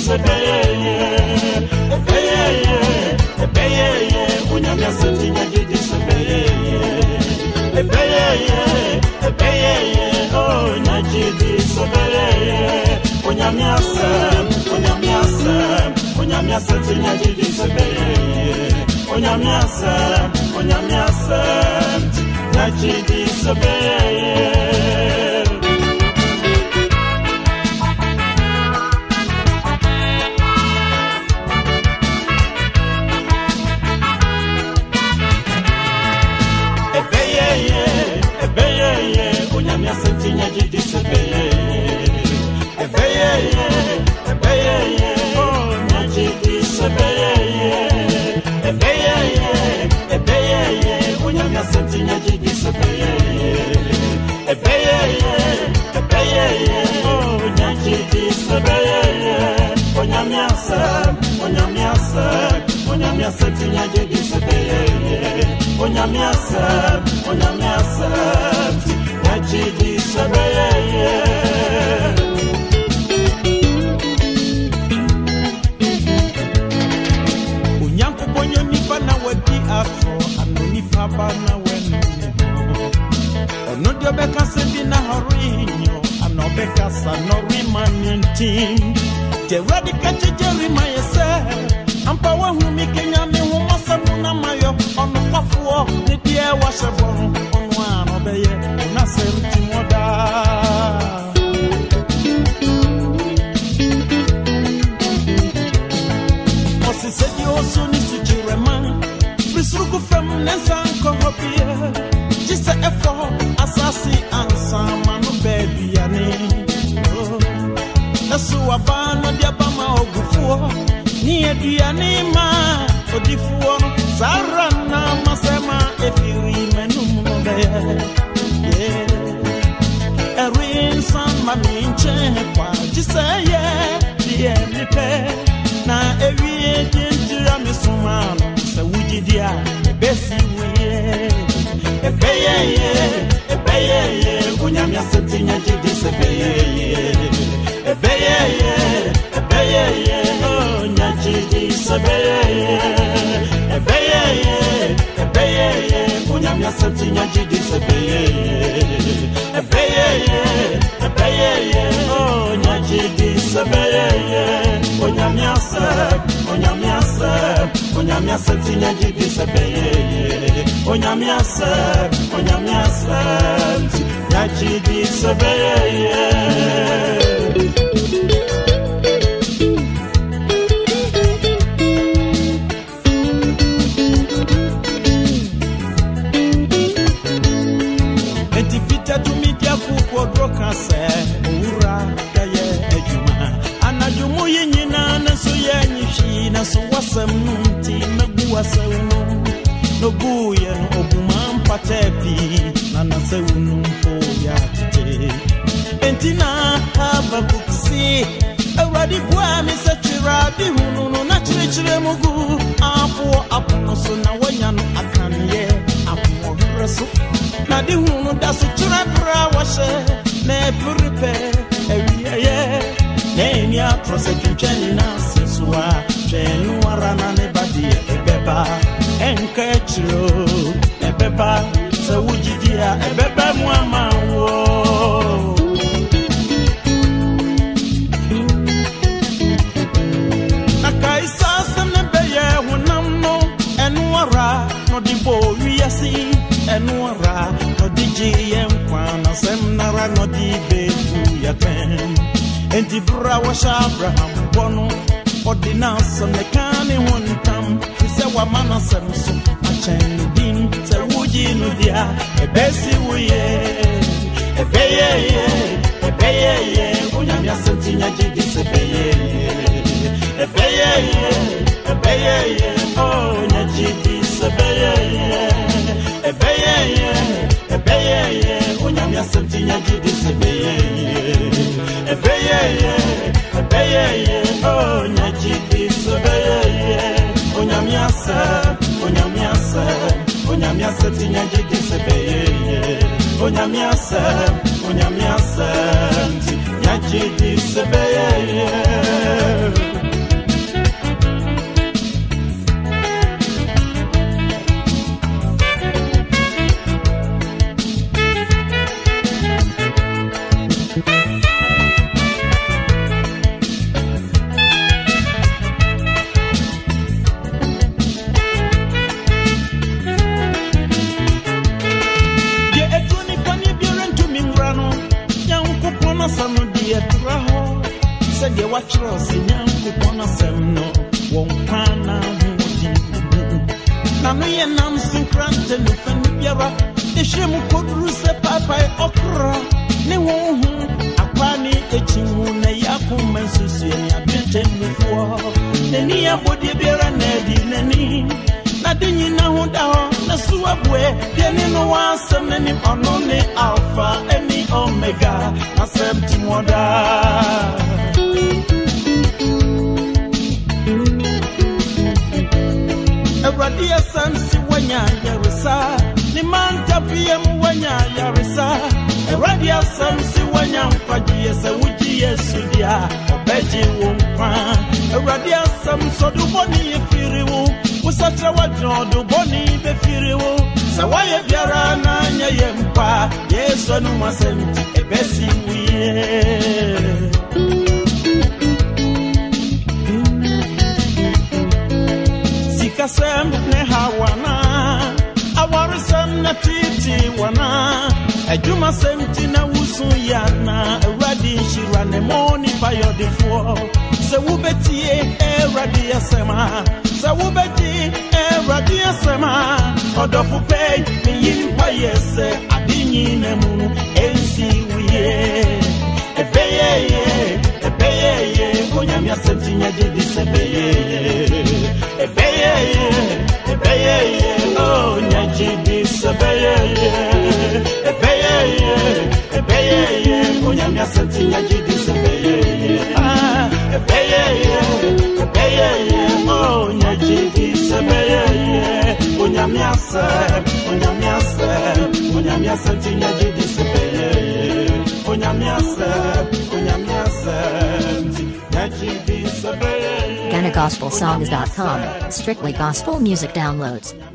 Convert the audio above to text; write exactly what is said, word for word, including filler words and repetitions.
sebeye ebeye ebeye unyamya senti nyajidi sebeye ebeye ebeye oh nyajidi sebeye unyamya sem unyamya sem unyamya senti nyajidi sebeye unyamya sem unyamya senti nyajidi sebeye Onyamiasa, onyamiasa, nyachidi sabeye. Unyanku bonyo nipa na wadi afro, ano nipa ba na wenu. Ono dio beka sebi na horinyo, ano beka sa nori manintim. Te radika chijeri mayese, ampa wahu mikenya mi humasa muna mayo. Ono kafuo ni die wasebo ono ano beye na semti moda Osi sedi osu ni sujirema Bisuruku fem nensan ko hobie Jise efo asasi ansa manu baby ani Nasu abano diabama ogufuo Ni eduani ma odifuo Sarana masema efiwi menum nobe yeah Erin san maminche kwa jiseye die mipe na ewie jinjira misumano se wujidia besi wiye ebeye ebeye unyamya setinya jidi sebeye ebeye ebeye oh nyajidi sebeye ebeye ebeye unyamya setinya jidi sebeye ebeye ebeye oh nyajidi sebeye unyamya se unyamya se unyamya setinya jidi sebeye unyamya se unyamya se nyajidi sebeye Kase ura kaye ejuma anajumu yinyina naso yenyishi naso wasam nunti nagu wasawunu nogu ye no obuma mpatepi na nasawunu mpo ya tete entina haba buksi awadi kwa misachira di hunu no na chirichire mugu apo apo so na wanyano akanye apo reso na di hunu daso chira bra washe ne puripe ewiye nenya prosecution na sesua chenu arana ne badi ebeba enkechiro ebeba sawujidia ebeba muama wo nakaisa semne beye hunamno enwara no dibo wiasi enwara no diji yenkwana semnara no dibe yaten enti bra washa Abraham bono ordinance mekani wontam se wa mana semso achen din se wuji no dia ebesi wuye ebeye ebeye unyamya sentinya jidi sebeye ebeye ebeye oh nyajidi sebeye ebeye ebeye unyamya sentinya jidi sebeye ebeye ebeye oh nyajidi sebeye unyamya se unyamya se unyamya sentinya jidi sebeye unyamya se unyamya se nyajidi sebeye Sinyam Kupona Semno, Wompana Mudi. Nanoye Nam Sinkrante Nufenbiara, Ishemu Kodruse Papa Okra, Newohu, Apani Echimu, Nayaku Mensusi, Abinten Mufwa, Nenia Bodi Bera Nedi Neni, Nadini Nahuda, Nasuabwe, Yanino Wasam, Nani Onone Alpha, Any Omega, Asem Timoda. Radia Sansi Wanya Yarisa, Nimanta P M Wanya Yarisa, Radia Sansi Wanya Padia Sawuji Sudia, Obeji Wumpa, Radia Sam Sodu Boni Firiwu, Usacha Wajodu Boni Befiriwu, Sawaya Biarana Yempa, Yes, Onuma Senti, Ebesi Wie. Kasem ne hawana awarisem na titi wana ejuma semti na wusu yana radi shira ne moni bayodifo se wubetie e radi asema se wubeti e radi asema odofu pe mi yimpa yese adinyi ne mu ensi wiye ebeye ebeye onyamia semti nya jidi sebeye Ebeye, ebeye, oh, nyajidi sebeye. Ebeye, ebeye, onyamia senti nyajidi sebeye. Ebeye, ebeye, oh, nyajidi sebeye. Onyamia se, onyamia se, onyamia senti nyajidi sebeye. Onyamia se, onyamia senti nyajidi sebeye. Ghana Gospel Songs dot com, strictly gospel music downloads.